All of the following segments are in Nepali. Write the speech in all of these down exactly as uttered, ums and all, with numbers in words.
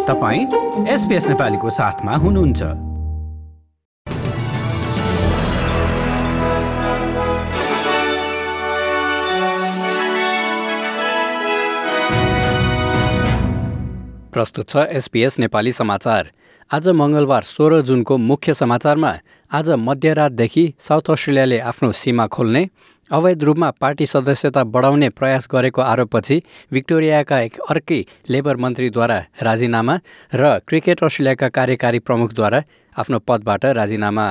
तपाईं एसपीएस नेपालीको साथमा हुनुहुन्छ। प्रस्तुत छ एसपीएस नेपाली समाचार। आज मंगलबार सोह्र जुनको मुख्य समाचारमा आज मध्यरातदेखि साउथ अस्ट्रेलियाले आफ्नो सीमा खोल्ने, अवैध रूपमा पार्टी सदस्यता बढाउने प्रयास गरेको आरोपपछि विक्टोरियाका एक अर्कै लेबर मन्त्रीद्वारा राजीनामा र क्रिकेट अस्ट्रेलियाका कार्यकारी प्रमुखद्वारा आफ्नो पदबाट राजीनामा।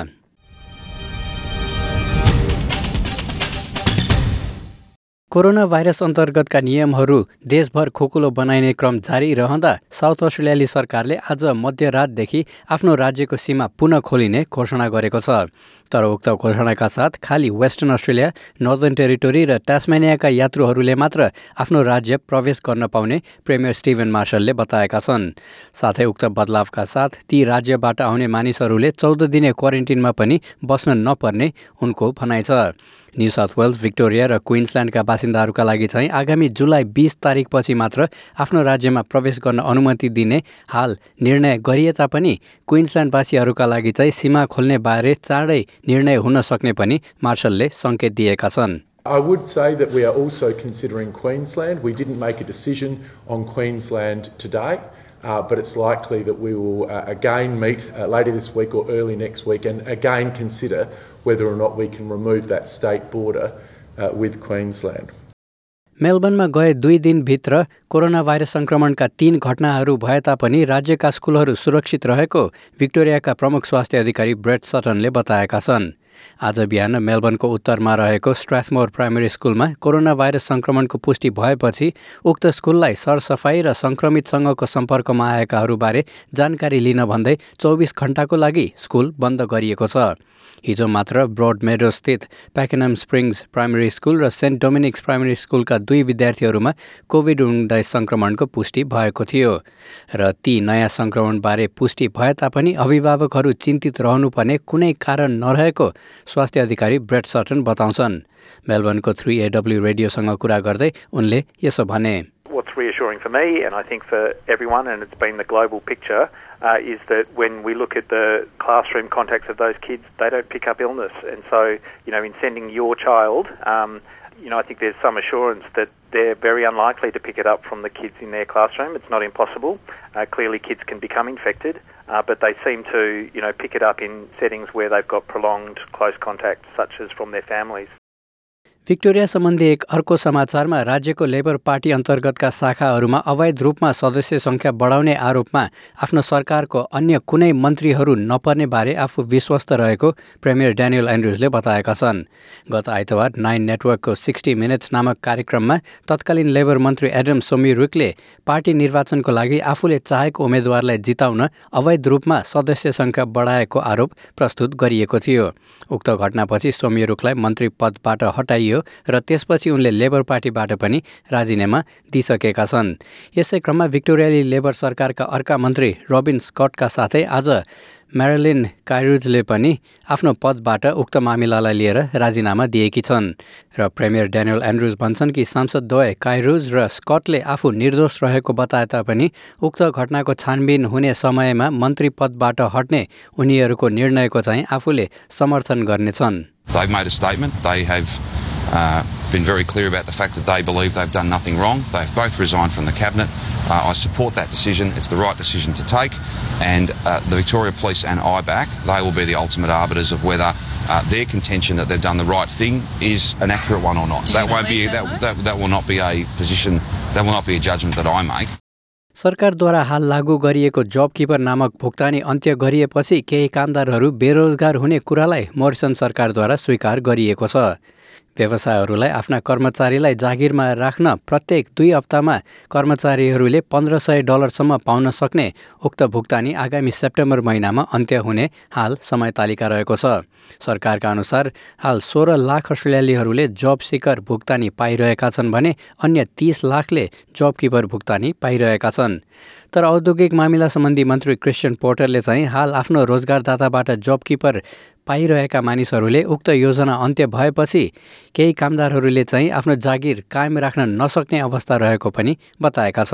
कोरोना भाइरस अन्तर्गतका नियमहरू देशभर खोकुलो बनाइने क्रम जारी रहँदा साउथ अस्ट्रेलियाली सरकारले आज मध्यरातदेखि आफ्नो राज्यको सीमा पुनः खोलिने घोषणा गरेको छ। तर उक्त घोषणाका साथ खाली वेस्टर्न अस्ट्रेलिया, नर्दर्न टेरिटोरी र टास्मेनियाका यात्रुहरूले मात्र आफ्नो राज्य प्रवेश गर्न पाउने प्रिमियर स्टिभन मार्शलले बताएका छन्। साथै उक्त बदलावका साथ ती राज्यबाट आउने मानिसहरूले चौध दिने क्वारेन्टिनमा पनि बस्न नपर्ने उनको भनाइ छ। न्यू साउथ वेल्स, भिक्टोरिया र क्विन्सल्यान्डका बासिन्दाहरूका लागि चाहिँ आगामी जुलाई बीस तारिकपछि मात्र आफ्नो राज्यमा प्रवेश गर्न अनुमति दिने हाल निर्णय गरिए तापनि क्विन्सल्यान्डवासीहरूका लागि चाहिँ सीमा खोल्ने बारे चाँडै निर्णय हुन सक्ने पनि मार्शलले सङ्केत दिएका छन्। I would say that we are also considering Queensland. We didn't make a decision on Queensland today, uh, but it's likely that we will uh, again meet uh, later this week or early next week and again consider whether or not we can remove that state border uh, with Queensland. मेलबर्नमा गए दुई दिनभित्र कोरोना भाइरस संक्रमणका तीन घटनाहरू भए तापनि राज्यका स्कुलहरू सुरक्षित रहेको विक्टोरियाका प्रमुख स्वास्थ्य अधिकारी ब्रेट सटनले बताएका छन्। आज बिहान मेलबर्नको उत्तरमा रहेको स्ट्राथमोर प्राइमेरी स्कुलमा कोरोना भाइरस संक्रमणको पुष्टि भएपछि उक्त स्कुललाई सरसफाई र संक्रमितसँगको सम्पर्कमा आएकाहरूबारे जानकारी लिन भन्दै चौबिस घण्टाको लागि स्कुल बन्द गरिएको छ। हिजो मात्र ब्रोड मेडो स्थित पैकेनम स्प्रिङ्स प्राइमेरी स्कुल र सेन्ट डोमिनिक्स प्राइमेरी स्कुलका दुई विद्यार्थीहरूमा कोभिड उन्नाइस संक्रमणको पुष्टि भएको थियो र ती नयाँ संक्रमणबारे पुष्टि भए तापनि अभिभावकहरू चिन्तित रहनुपर्ने कुनै कारण नरहेको स्वास्थ्य अधिकारी ब्रेट सटन बताउँछन्। मेलबर्नको थ्री एडब्ल्यू रेडियोसँग कुरा गर्दै उनले यसो भने। What's reassuring for me, and I think for everyone, and it's been the global picture, uh, is that when we look at the classroom contacts of those kids, they don't pick up illness. And so, you know, in sending your child, um, you know, I think there's some assurance that they're very unlikely to pick it up from the kids in their classroom. It's not impossible. Uh, clearly, kids can become infected, uh, but they seem to, you know, pick it up in settings where they've got prolonged close contact, such as from their families. Victoria सम्बन्धी एक अर्को समाचारमा राज्यको लेबर पार्टी अन्तर्गतका शाखाहरूमा अवैध रूपमा सदस्य सङ्ख्या बढाउने आरोपमा आफ्नो सरकारको अन्य कुनै मन्त्रीहरू नपर्ने बारे आफू विश्वस्त रहेको प्रिमियर ड्यानियल एन्ड्रुजले बताएका छन्। गत आइतबार नाइन नेटवर्कको सिक्सटी मिनट्स नामक कार्यक्रममा तत्कालीन लेबर मन्त्री एडम सोमिरुकले पार्टी निर्वाचनको लागि आफूले चाहेको उम्मेद्वारलाई जिताउन अवैध रूपमा सदस्य सङ्ख्या बढाएको आरोप प्रस्तुत गरिएको थियो। उक्त घटनापछि सोमिरुकलाई मन्त्री पदबाट हटाइयो र त्यसपछि उनले लेबर पार्टीबाट पनि राजीनामा दिइसकेका छन्। यसै क्रममा विक्टोरियाली लेबर सरकारका अर्का मन्त्री रोबिन स्कटका साथै आज म्यारिलिन काइरुजले पनि आफ्नो पदबाट उक्त मामिलालाई लिएर राजीनामा दिएकी छन् र प्रिमियर ड्यानियल एन्ड्रुज भन्छन् कि सांसदद्वय काइरुज र स्कटले आफू निर्दोष रहेको बताए तापनि उक्त घटनाको छानबिन हुने समयमा मन्त्री पदबाट हट्ने उनीहरूको निर्णयको चाहिँ आफूले समर्थन गर्नेछन्। They've made a statement. They have uh, been very clear about the fact that they believe they've done nothing wrong. They've both resigned from the cabinet. Uh, I support that decision. It's the right decision to take. And uh, the Victoria Police and I B A C, they will be the ultimate arbiters of whether uh, their contention that they've done the right thing is an accurate one or not. That won't be that, that that will not be a position. That will not be a judgment that I make. सरकारद्वारा हाल लागू गरिएको जब किपर नामक भुक्तानी अन्त्य गरिएपछि केही कामदारहरू बेरोजगार हुने कुरालाई मोरिसन सरकारद्वारा स्वीकार गरिएको छ। व्यवसायहरूलाई आफ्ना कर्मचारीलाई जागिरमा राख्न प्रत्येक दुई हप्तामा कर्मचारीहरूले पन्ध्र सय डलरसम्म पाउन सक्ने उक्त भुक्तानी आगामी सेप्टेम्बर महिनामा अन्त्य हुने हाल समय तालिका रहेको छ। सरकारका अनुसार हाल सोह्र लाख अस्ट्रेलियालीहरूले जब सिकर भुक्तानी पाइरहेका छन् भने अन्य तीस लाखले जब किपर भुक्तानी पाइरहेका छन्। तर औद्योगिक मामिला सम्बन्धी मन्त्री क्रिस्चियन पोर्टरले चाहिँ हाल आफ्नो रोजगारदाताबाट जब किपर पाइरहेका मानिसहरूले उक्त योजना अन्त्य भएपछि केही कामदारहरूले चाहिँ आफ्नो जागिर कायम राख्न नसक्ने अवस्था रहेको पनि बताएका छन्।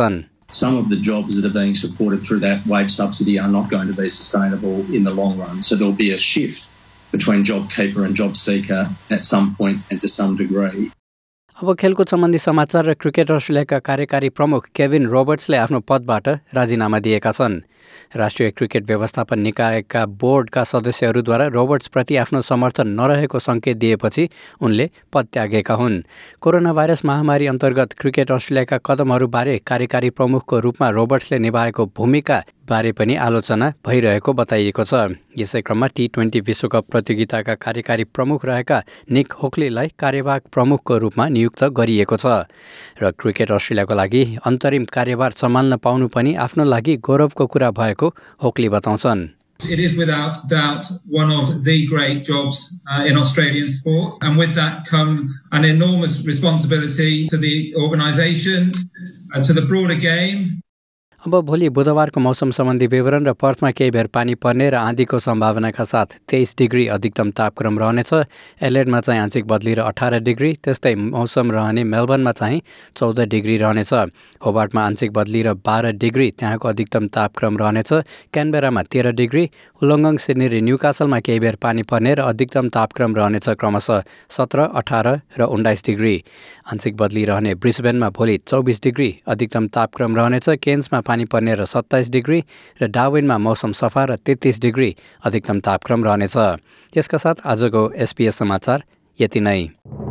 some of the jobs that are being supported through that wage subsidy are not going to be sustainable in the long run. So there'll be a shift between JobKeeper and JobSeeker at some point and to some degree. अब खेलकुद सम्बन्धी समाचार र क्रिकेट अस्ट्रेलियाका कार्यकारी प्रमुख केभिन रोबर्ट्सले आफ्नो पदबाट राजीनामा दिएका छन्। राष्ट्रिय क्रिकेट व्यवस्थापन निकायका बोर्डका सदस्यहरूद्वारा रोबर्ट्सप्रति आफ्नो समर्थन नरहेको सङ्केत दिएपछि उनले पद त्यागेका हुन्। कोरोना भाइरस महामारी अन्तर्गत क्रिकेट अस्ट्रेलियाका कदमहरूबारे कार्यकारी प्रमुखको रूपमा रोबर्ट्सले निभाएको भूमिका बारे पनि आलोचना भइरहेको बताइएको छ। यसै क्रममा टी ट्वेन्टी विश्वकप प्रतियोगिताका कार्यकारी प्रमुख रहेका निक होक्लीलाई कार्यवाहक प्रमुखको रूपमा नियुक्त गरिएको छ र क्रिकेट अस्ट्रेलियाको लागि अन्तरिम कार्यभार सम्हाल्न पाउनु पनि आफ्नो लागि गौरवको कुरा भएको होक्ली बताउँछन्। It is without doubt one of the great jobs uh, in Australian sport, and with that comes an enormous responsibility to the organisation, uh, to the broader game. अब भोलि बुधबारको मौसम सम्बन्धी विवरण र पर्थमा केही बेर पानी पर्ने र आँधीको सम्भावनाका साथ तेइस डिग्री अधिकतम तापक्रम रहनेछ। एलेडमा चाहिँ आंशिक बदली र अठार डिग्री, त्यस्तै मौसम रहने मेलबर्नमा चाहिँ चौध डिग्री रहनेछ। होबार्टमा आंशिक बदली र बाह्र डिग्री, त्यहाँको अधिकतम तापक्रम रहनेछ। क्यानबेरामा तेह्र डिग्री, वुलङ्गङ, सिडनी र न्युकासलमा केही बेर पानी पर्ने र अधिकतम तापक्रम रहनेछ क्रमशः सत्र, अठार र उन्नाइस डिग्री। आंशिक बदली रहने ब्रिस्बेनमा भोलि चौबिस डिग्री अधिकतम तापक्रम रहनेछ। केन्समा पानी पर्ने र सत्ताइस डिग्री र डार्विनमा मौसम सफा र तेत्तीस डिग्री अधिकतम तापक्रम रहनेछ। यसका साथ आजको एसपीएस समाचार यति नै।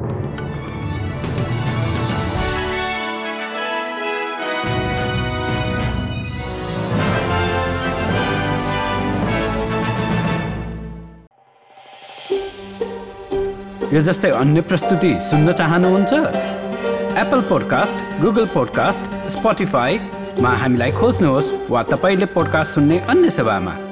यो जस्तै अन्य प्रस्तुति सुन्न चाहनुहुन्छ? Apple podcast, Google podcast, Spotify मा हामीलाई खोज्नुहोस् वा तपाईले पोडकास्ट सुन्ने अन्य सेवामा।